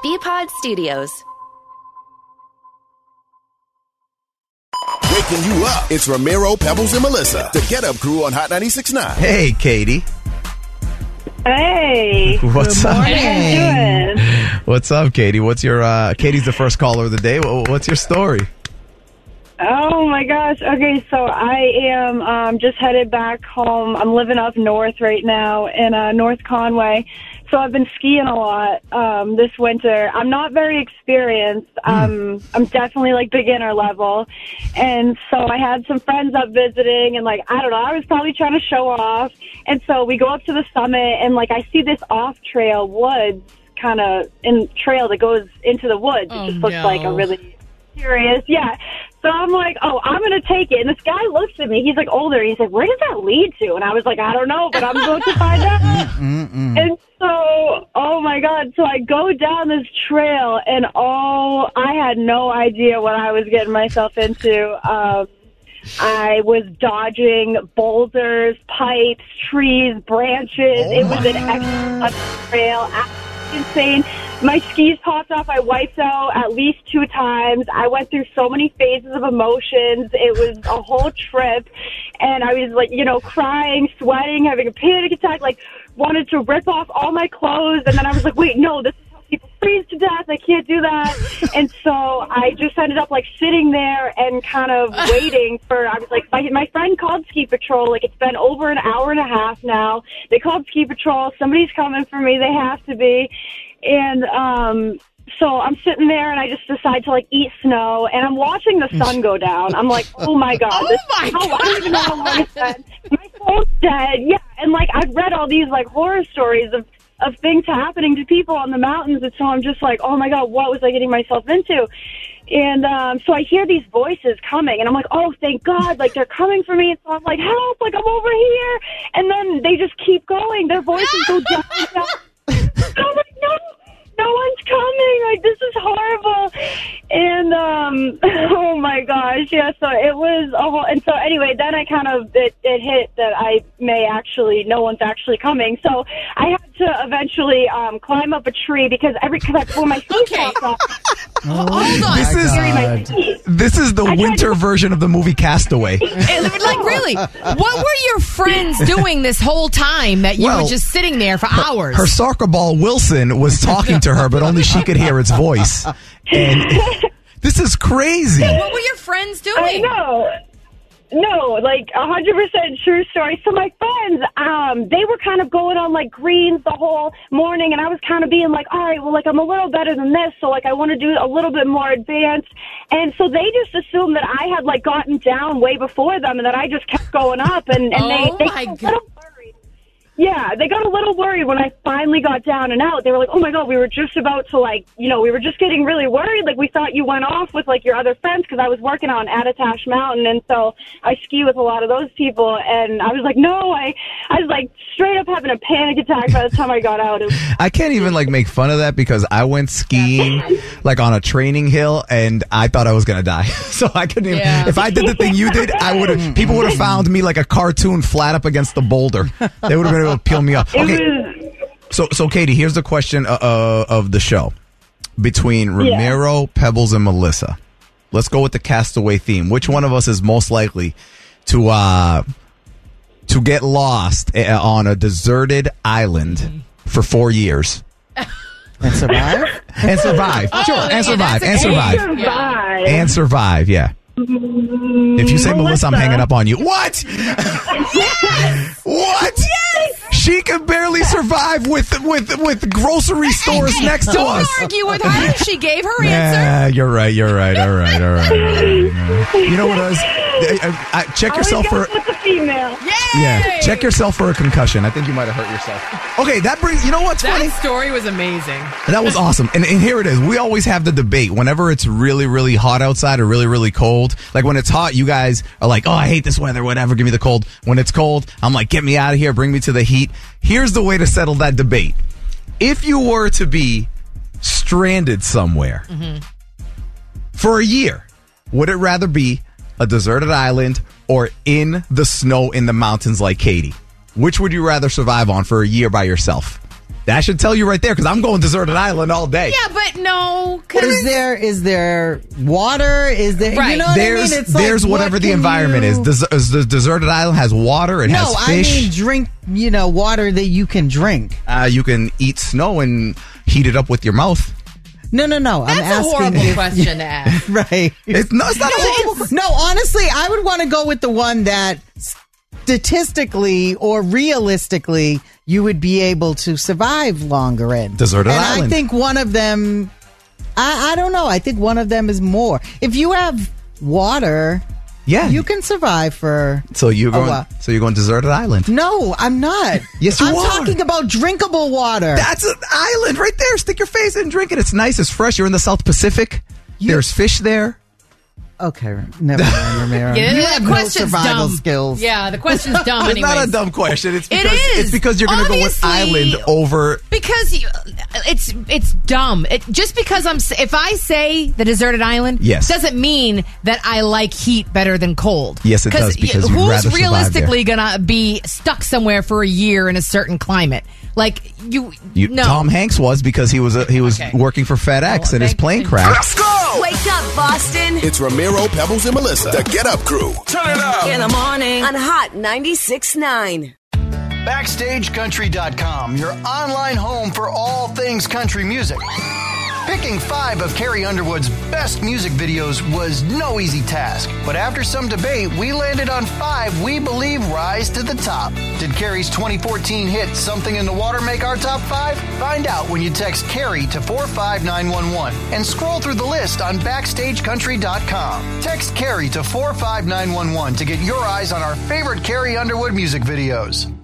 BPod Studios. Waking you up. It's Ramiro, Pebbles, and Melissa, the Get Up Crew on Hot 96.9. Hey, Katie. Hey. What's up? How you doing? What's up, Katie? What's your Katie's the first caller of the day. What's your story? Oh my gosh. Okay, so I am just headed back home. I'm living up north right now in North Conway. So I've been skiing a lot this winter. I'm not very experienced. I'm definitely like beginner level. And so I had some friends up visiting and like, I don't know, I was probably trying to show off. And so we go up to the summit and like I see this off trail woods kind of in trail that goes into the woods. It just looks like a really serious, So I'm like, I'm going to take it. And this guy looks at me. He's like older. He's like, where does that lead to? And I was like, I don't know, but I'm going to find out. And so, oh my God. So I go down this trail and I had no idea what I was getting myself into. I was dodging boulders, pipes, trees, branches. It was an excellent trail. Absolutely insane. My skis popped off. I wiped out at least 2 times. I went through so many phases of emotions. It was a whole trip. And I was like, crying, sweating, having a panic attack, like wanted to rip off all my clothes. And then I was like, wait, no, this is how people freeze to death. I can't do that. And so I just ended up like sitting there and kind of waiting I was like, my friend called Ski Patrol. Like it's been over an hour and a half now. They called Ski Patrol. Somebody's coming for me. They have to be. And so I'm sitting there and I just decide to like eat snow and I'm watching the sun go down. I'm like, oh my God. I don't even know how long it's been. My phone's dead. Yeah. And like I've read all these like horror stories of things happening to people on the mountains. And so I'm just like, oh my God, what was I getting myself into? And so I hear these voices coming and I'm like, oh, thank God, like they're coming for me. And so I'm like, help, like I'm over here. And then they just keep going. Their voices go down and down. I'm like, no one's coming. Like, this is horrible. And, oh my gosh. Yeah. So it was a whole, and so anyway, then I kind of, it hit that no one's actually coming. So I had to eventually, climb up a tree because when my feet popped off. Hold on. This is the winter version of the movie Castaway. Like, really? What were your friends doing this whole time that you were just sitting there for hours? Her soccer ball, Wilson, was talking to her, but only she could hear its voice. And this is crazy. What were your friends doing? I know. No, like 100% true story. So my friends, they were kind of going on like greens the whole morning, and I was kind of being like, all right, well, like I'm a little better than this, so like I want to do a little bit more advanced. And so they just assumed that I had like gotten down way before them, and that I just kept going up, and they got a little worried. Yeah, they got a little worried when I finally got down and out. They were like, oh my God, we were just about to like, we were just getting really worried. Like we thought you went off with like your other friends because I was working on Attitash Mountain. And so I ski with a lot of those people. And I was like, no, I was like straight up having a panic attack by the time I got out. I can't even like make fun of that because I went skiing like on a training hill and I thought I was going to die. So I couldn't even, if I did the thing you did, people would have found me like a cartoon flat up against the boulder. They would have been able to peel me up. Okay. So Katie, here's the question of the show. Between Ramiro, Pebbles, and Melissa. Let's go with the Castaway theme. Which one of us is most likely to get lost on a deserted island for 4 years? And survive? And survive. Sure. And survive. And survive. And survive, yeah. If you say Melissa, I'm hanging up on you. What? What? Yes! She can barely survive with grocery stores next to us. Don't argue with her. She gave her answer. Yeah, you're right. All right. You know what it is? Check yourself for. With the female. Yeah, check yourself for a concussion. I think you might have hurt yourself. Okay, that brings. You know what's funny? That story was amazing. That was awesome. And here it is. We always have the debate whenever it's really, really hot outside or really, really cold. Like when it's hot, you guys are like, oh, I hate this weather, whatever, give me the cold. When it's cold, I'm like, get me out of here, bring me to the heat. Here's the way to settle that debate. If you were to be stranded somewhere for a year, would it rather be a deserted island or in the snow in the mountains like Katie? Which would you rather survive on for a year by yourself? That should tell you right there, because I'm going deserted island all day. Yeah, but no. Is there water? Is there? Right. You know what I mean? It's there's like, whatever the environment is. The deserted island has water. It has fish. I mean drink. Water that you can drink. You can eat snow and heat it up with your mouth. No. I'm That's asking a horrible question to ask. Right. It's not a horrible. No, honestly, I would want to go with the one that statistically or realistically you would be able to survive longer in. Deserted island. I think one of them, I don't know. I think one of them is more. If you have water, you can survive for. So you're going deserted island. No, I'm not. Yes, you I'm are. talking about drinkable water. That's an island right there. Stick your face in and drink it. It's nice. It's fresh. You're in the South Pacific. There's fish there. Okay, never mind, Ramiro. Yeah, you the have no question's survival dumb. skills. Yeah, the question's dumb It's anyways. not a dumb question. It's because, It is. It's because you're going to go with Obviously, island over. Because it's dumb. Just because if I say the deserted island, doesn't mean that I like heat better than cold. Yes, it does, because you'd rather who's realistically survive gonna be stuck somewhere for a year in a certain climate? Like you no. Tom Hanks was, because he was working for FedEx and his plane crashed. Let's go! Wake up, Boston. It's Ramiro, Pebbles, and Melissa. The Get Up Crew. Turn it up. In the morning on Hot 96.9. BackstageCountry.com, your online home for all things country music. Picking 5 of Carrie Underwood's best music videos was no easy task, but after some debate, we landed on 5 we believe rise to the top. Did Carrie's 2014 hit Something in the Water make our top 5? Find out when you text Carrie to 45911 and scroll through the list on BackstageCountry.com. Text Carrie to 45911 to get your eyes on our favorite Carrie Underwood music videos.